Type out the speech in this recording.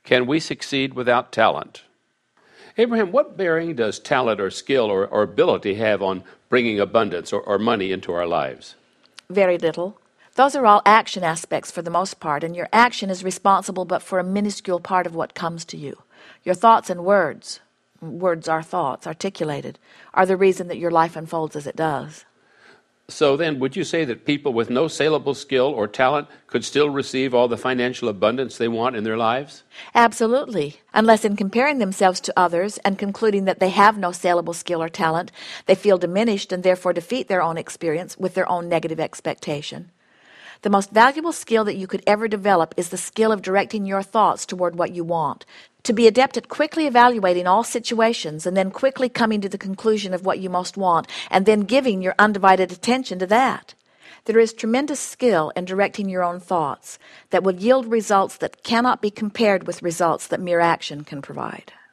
Can we succeed without talent? Abraham, what bearing does talent or skill or ability have on bringing abundance or money into our lives? Very little. Those are all action aspects for the most part, and your action is responsible but for a minuscule part of what comes to you. Your thoughts and words are thoughts, articulated, are the reason that your life unfolds as it does. So then, would you say that people with no saleable skill or talent could still receive all the financial abundance they want in their lives? Absolutely, unless in comparing themselves to others and concluding that they have no saleable skill or talent, they feel diminished and therefore defeat their own experience with their own negative expectation. The most valuable skill that you could ever develop is the skill of directing your thoughts toward what you want, to be adept at quickly evaluating all situations and then quickly coming to the conclusion of what you most want and then giving your undivided attention to that. There is tremendous skill in directing your own thoughts that will yield results that cannot be compared with results that mere action can provide.